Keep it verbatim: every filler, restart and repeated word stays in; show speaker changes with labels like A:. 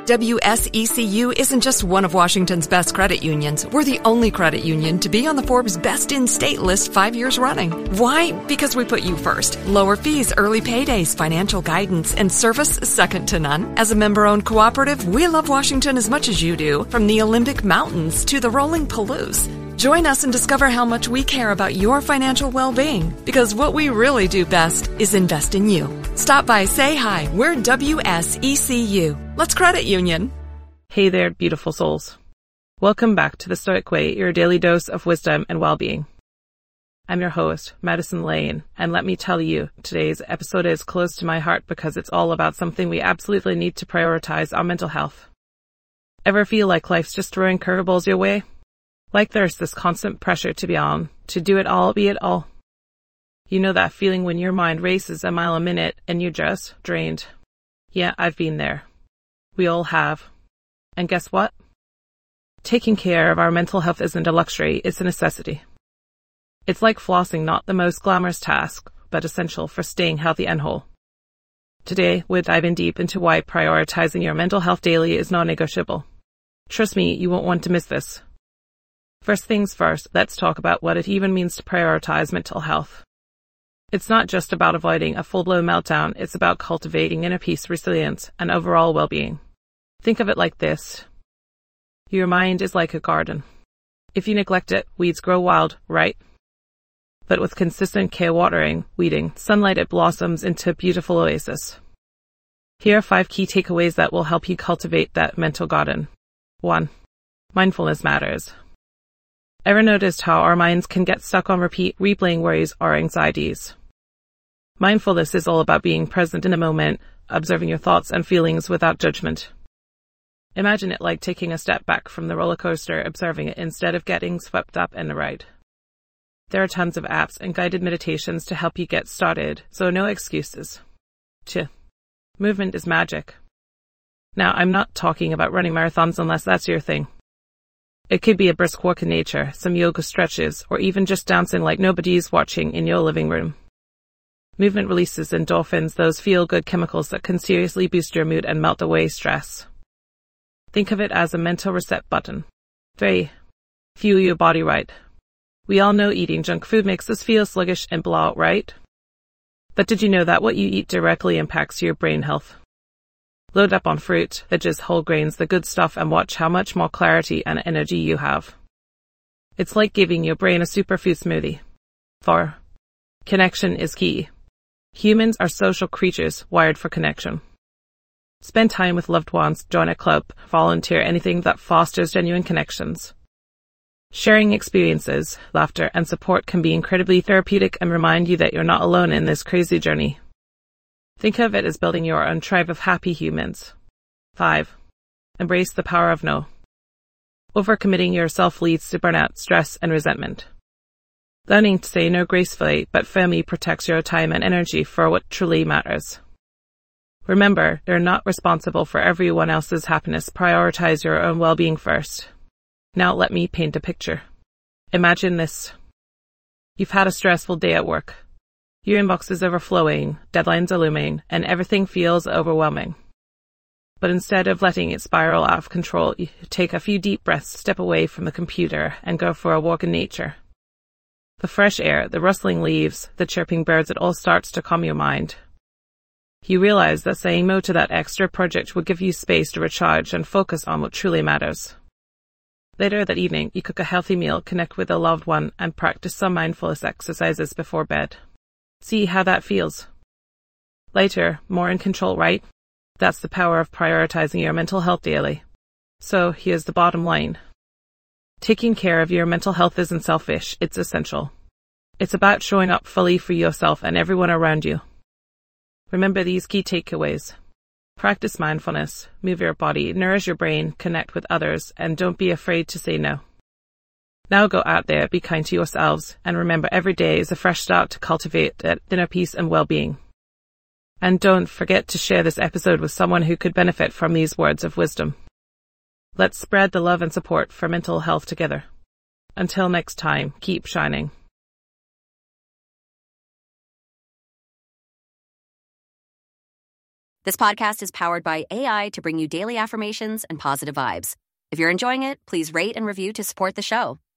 A: W S E C U isn't just one of Washington's best credit unions. We're the only credit union to be on the Forbes Best in State list five years running. Why? Because we put you first. Lower fees, early paydays, financial guidance, and service second to none. As a member-owned cooperative, we love Washington as much as you do, from the Olympic Mountains to the rolling Palouse. Join us and discover how much we care about your financial well-being, because what we really do best is invest in you. Stop by, say hi. We're W S E C U. Let's credit union.
B: Hey there, beautiful souls. Welcome back to The Stoic Way, your daily dose of wisdom and well-being. I'm your host, Madison Lane, and let me tell you, today's episode is close to my heart because it's all about something we absolutely need to prioritize: our mental health. Ever feel like life's just throwing curveballs your way? Like there's this constant pressure to be on, to do it all, be it all. You know that feeling when your mind races a mile a minute and you're just drained. Yeah, I've been there. We all have. And guess what? Taking care of our mental health isn't a luxury, it's a necessity. It's like flossing, not the most glamorous task, but essential for staying healthy and whole. Today, we're diving deep into why prioritizing your mental health daily is non-negotiable. Trust me, you won't want to miss this. First things first, let's talk about what it even means to prioritize mental health. It's not just about avoiding a full-blown meltdown, it's about cultivating inner peace, resilience, and overall well-being. Think of it like this. Your mind is like a garden. If you neglect it, weeds grow wild, right? But with consistent care, watering, weeding, sunlight, it blossoms into a beautiful oasis. Here are five key takeaways that will help you cultivate that mental garden. One. Mindfulness matters. Ever noticed how our minds can get stuck on repeat, replaying worries or anxieties? Mindfulness is all about being present in the moment, observing your thoughts and feelings without judgment. Imagine it like taking a step back from the roller coaster, observing it instead of getting swept up in the ride. There are tons of apps and guided meditations to help you get started, so no excuses. Two. Movement is magic. Now, I'm not talking about running marathons unless that's your thing. It could be a brisk walk in nature, some yoga stretches, or even just dancing like nobody's watching in your living room. Movement releases endorphins, those feel-good chemicals that can seriously boost your mood and melt away stress. Think of it as a mental reset button. Three. Fuel your body right. We all know eating junk food makes us feel sluggish and blah, right? But did you know that what you eat directly impacts your brain health? Load up on fruit, veggies, whole grains, the good stuff, and watch how much more clarity and energy you have. It's like giving your brain a superfood smoothie. Four. Connection is key. Humans are social creatures wired for connection. Spend time with loved ones, join a club, volunteer, anything that fosters genuine connections. Sharing experiences, laughter, and support can be incredibly therapeutic and remind you that you're not alone in this crazy journey. Think of it as building your own tribe of happy humans. Five. Embrace the power of no. Overcommitting yourself leads to burnout, stress, and resentment. Learning to say no gracefully but firmly protects your time and energy for what truly matters. Remember, you're not responsible for everyone else's happiness. Prioritize your own well-being first. Now let me paint a picture. Imagine this. You've had a stressful day at work. Your inbox is overflowing, deadlines are looming, and everything feels overwhelming. But instead of letting it spiral out of control, you take a few deep breaths, step away from the computer, and go for a walk in nature. The fresh air, the rustling leaves, the chirping birds, it all starts to calm your mind. You realize that saying no to that extra project will give you space to recharge and focus on what truly matters. Later that evening, you cook a healthy meal, connect with a loved one, and practice some mindfulness exercises before bed. See how that feels. Later, more in control, right? That's the power of prioritizing your mental health daily. So, here's the bottom line. Taking care of your mental health isn't selfish, it's essential. It's about showing up fully for yourself and everyone around you. Remember these key takeaways. Practice mindfulness, move your body, nourish your brain, connect with others, and don't be afraid to say no. Now go out there, be kind to yourselves, and remember every day is a fresh start to cultivate that inner peace and well-being. And don't forget to share this episode with someone who could benefit from these words of wisdom. Let's spread the love and support for mental health together. Until next time, keep shining.
C: This podcast is powered by A I to bring you daily affirmations and positive vibes. If you're enjoying it, please rate and review to support the show.